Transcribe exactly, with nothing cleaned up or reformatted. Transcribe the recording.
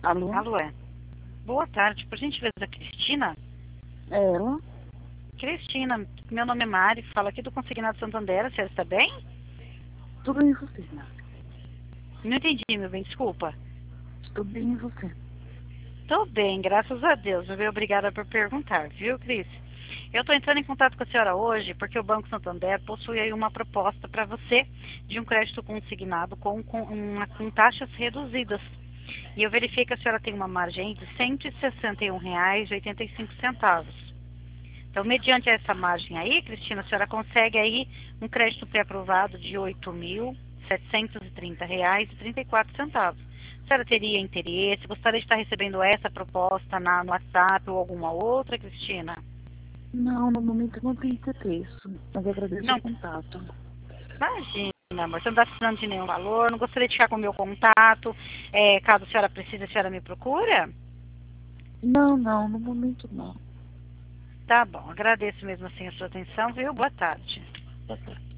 Alô? Alô, é. Boa tarde, por gentileza, Cristina? É ela? Cristina, meu nome é Mari, falo aqui do Consignado Santander, a senhora está bem? Tudo bem e você, né? Não entendi, meu bem, desculpa. Tudo bem e você? Tô bem, graças a Deus, viu? Obrigada por perguntar, viu, Cris? Eu estou entrando em contato com a senhora hoje porque o Banco Santander possui aí uma proposta para você de um crédito consignado com, com, uma, com taxas reduzidas. E eu verifiquei que a senhora tem uma margem de cento e sessenta e um reais e oitenta e cinco centavos. Então, mediante essa margem aí, Cristina, a senhora consegue aí um crédito pré-aprovado de oito mil setecentos e trinta reais e trinta e quatro centavos. A senhora teria interesse? Gostaria de estar recebendo essa proposta na, no WhatsApp ou alguma outra, Cristina? Não, no momento eu não tenho interesse, mas eu agradeço o Não, contato. imagina, amor, você não está precisando de nenhum valor, não gostaria de ficar com o meu contato. É, caso a senhora precise, a senhora me procura? Não, não, no momento não. Tá bom, agradeço mesmo assim a sua atenção, viu? Boa tarde. Tá certo.